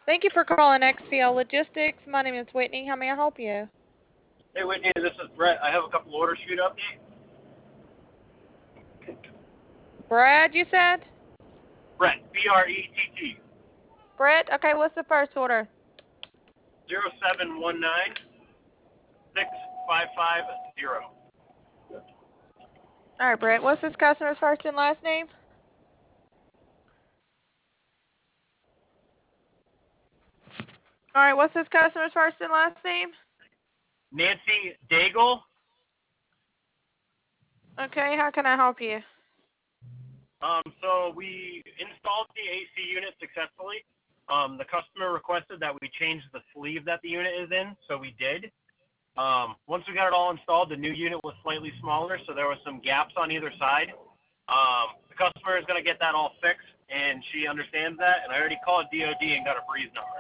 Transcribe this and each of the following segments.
Thank you for calling XPL Logistics. My name is Whitney. How may I help you? Hey Whitney, this is Brett. I have a couple orders for you to update. Brad, you said? Brett, B-R-E-T-T. Brett? Okay, what's the first order? 0719-6550. All right, Brett. What's this customer's first and last name? All right, what's this customer's first and last name? Nancy Daigle. Okay, how can I help you? So we installed the AC unit successfully. The customer requested that we change the sleeve that the unit is in, so we did. Once we got it all installed, the new unit was slightly smaller, so there was some gaps on either side. The customer is going to get that all fixed, and she understands that, and I already called DOD and got a breeze number.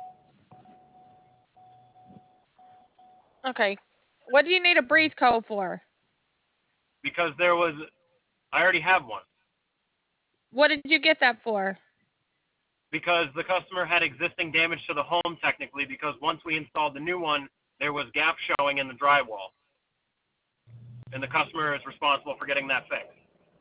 Okay. What do you need a breeze code for? Because I already have one. What did you get that for? Because the customer had existing damage to the home technically, because once we installed the new one, there was gaps showing in the drywall. And the customer is responsible for getting that fixed.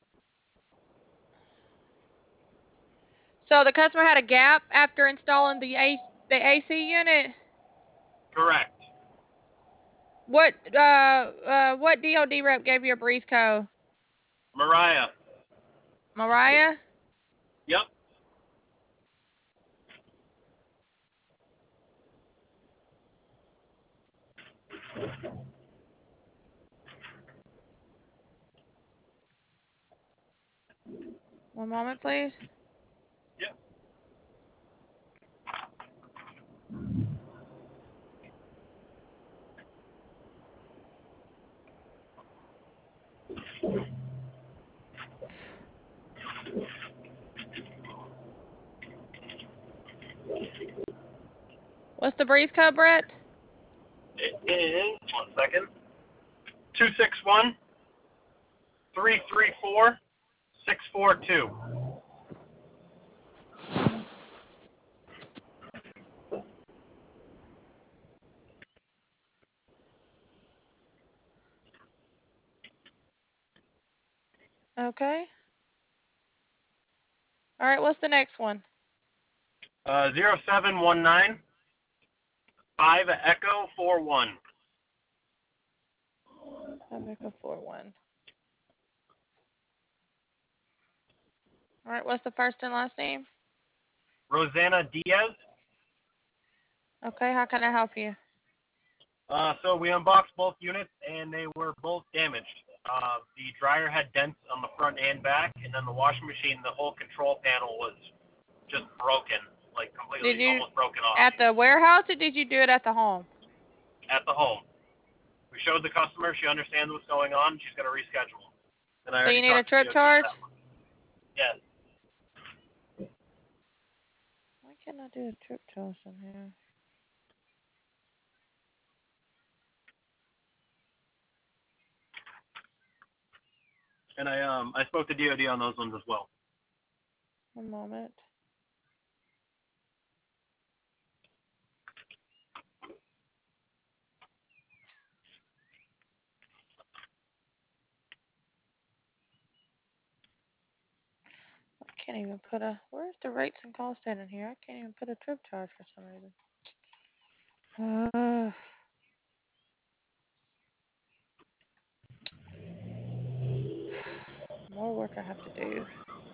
So the customer had a gap after installing the AC unit? Correct. What DOD rep gave you a breeze code? Mariah. Mariah? Yep. One moment, please. Yep. What's the breeze code, Brett? It is, 1 second, 261 334 642. Okay. All right, what's the next one? 0719 5 Echo 41. Echo 41. All right, what's the first and last name? Rosanna Diaz. Okay, how can I help you? So we unboxed both units, and they were both damaged. The dryer had dents on the front and back, and then the washing machine, the whole control panel was just broken, like completely, almost broken off. At the warehouse, or did you do it at the home? At the home. We showed the customer. She understands what's going on. She's going to reschedule. And I So you need a trip charge? Yes. Why can't I do a trip charge in here? And I spoke to DOD on those ones as well. One moment. I can't even put where's the rates and cost at in here? I can't even put a trip charge for some reason. More work I have to do.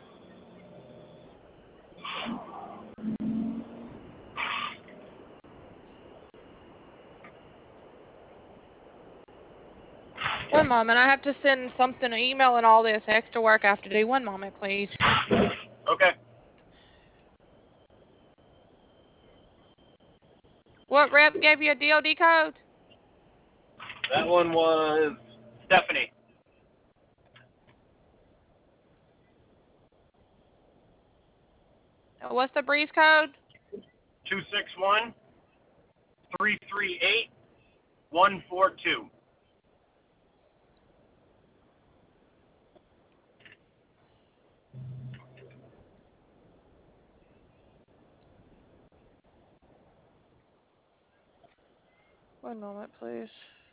One moment, I have to send something, an email and all this extra work I have to do. One moment, please. Okay. What rep gave you a DOD code? That one was Stephanie. What's the breeze code? 261 338 142. One moment, please.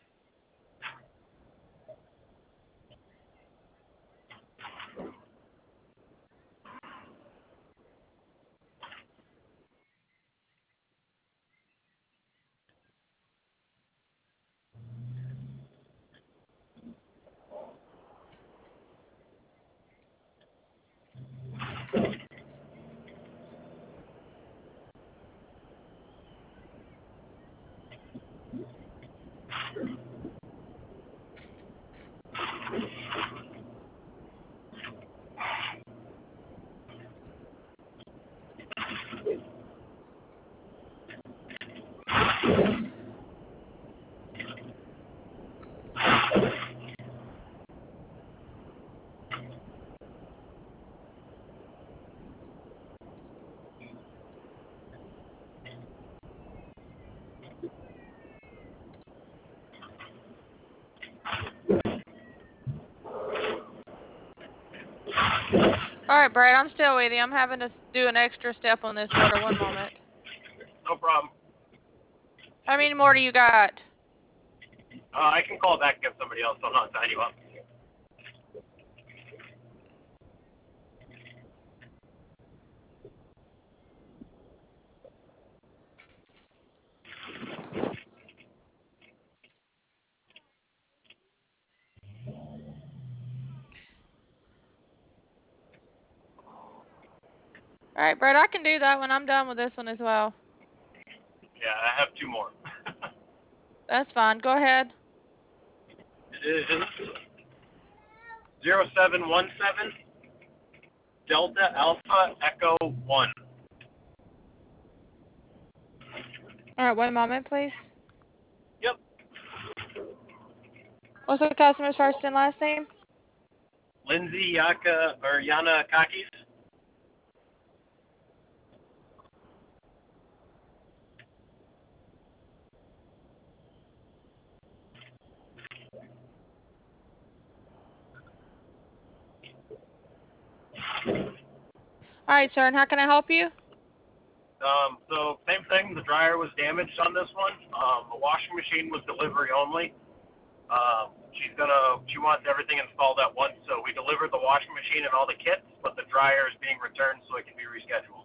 Alright, Brad, I'm still with you. I'm having to do an extra step on this order. One moment. No problem. How many more do you got? I can call back and get somebody else, so I'm not tying you up. Alright, Brad, I can do that when I'm done with this one as well. Yeah, I have 2 more. That's fine. Go ahead. It is 0717 Delta Alpha Echo 1. Alright, one moment, please. Yep. What's the customer's first and last name? Lindsay Yana Kakis. Alright, sir, and how can I help you? So same thing. The dryer was damaged on this one. The washing machine was delivery only. She wants everything installed at once, so we delivered the washing machine and all the kits, but the dryer is being returned so it can be rescheduled.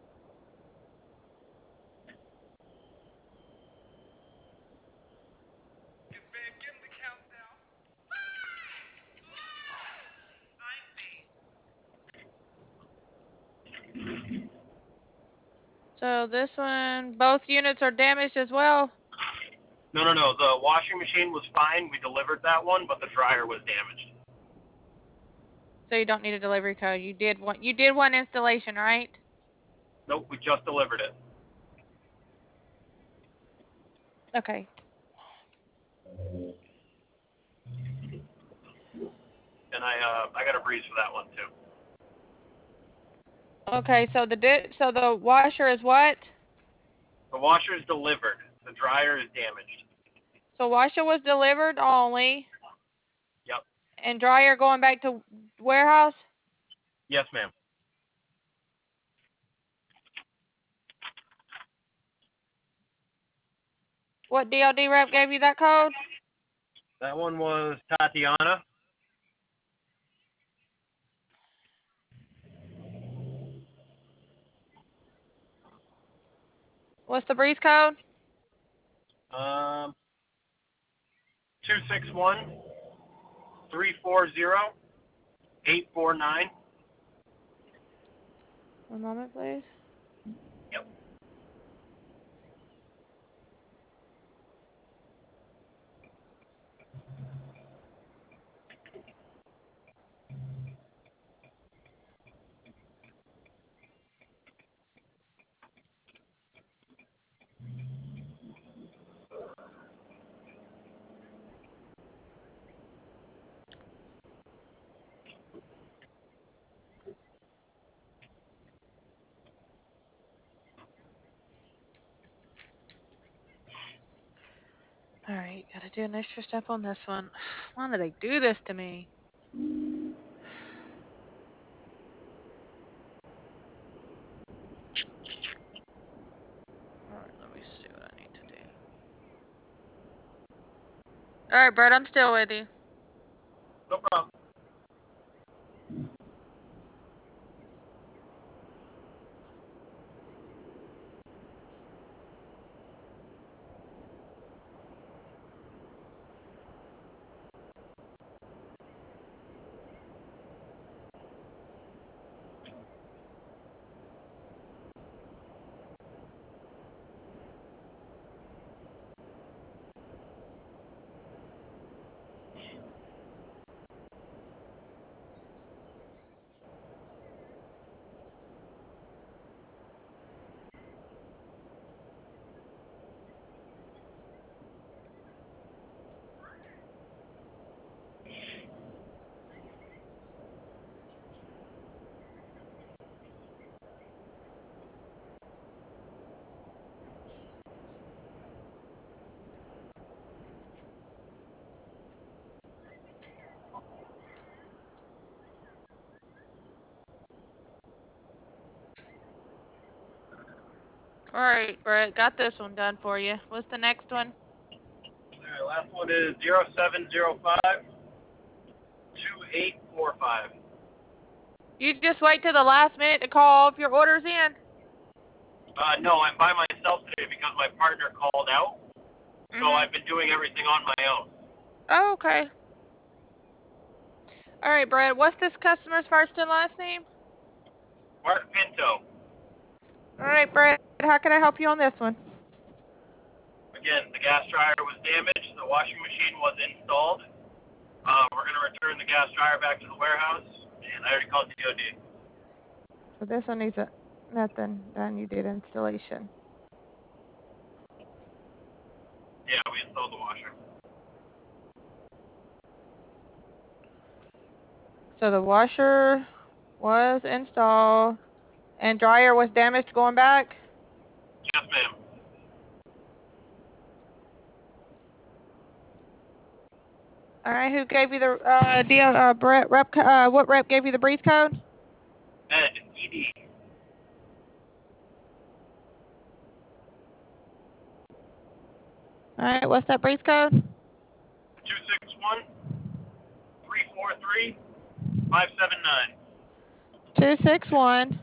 So this one, both units are damaged as well? No. The washing machine was fine. We delivered that one, but the dryer was damaged. So you don't need a delivery code. You did one installation, right? Nope, we just delivered it. Okay. And I got a breeze for that one too. Okay, so the washer is what? The washer is delivered. The dryer is damaged. So washer was delivered only. Yep. And dryer going back to warehouse? Yes, ma'am. What DLD rep gave you that code? That one was Tatiana. What's the breeze code? 261 340 849. One moment, please. Yep. All right, gotta do an extra step on this one. Why do they do this to me? All right, let me see what I need to do. All right, Brett, I'm still with you. No problem. All right, Brett, got this one done for you. What's the next one? All right, last one is 0705-2845. You just wait till the last minute to call if your order's in. No, I'm by myself today because my partner called out. So I've been doing everything on my own. Oh, okay. All right, Brett, what's this customer's first and last name? Mark Pinto. All right, Brett, how can I help you on this one? Again, the gas dryer was damaged. The washing machine was installed. We're going to return the gas dryer back to the warehouse, and I already called the DOD. So this one needs nothing done. You did installation. Yeah, we installed the washer. So the washer was installed and dryer was damaged going back? Yes, ma'am. All right, who gave you the Brett rep? What rep gave you the breeze code? Ed, ED. All right, what's that breeze code? 261-343-579. 261.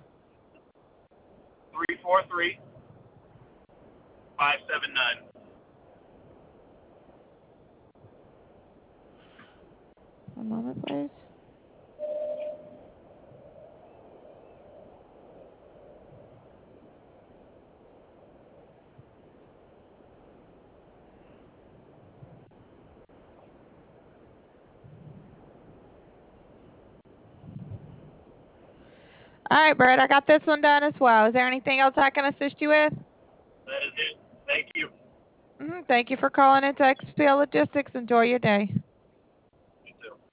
343-579. One moment, please. All right, Brett, I got this one done as well. Is there anything else I can assist you with? That is it. Thank you. Thank you for calling into XPL Logistics. Enjoy your day.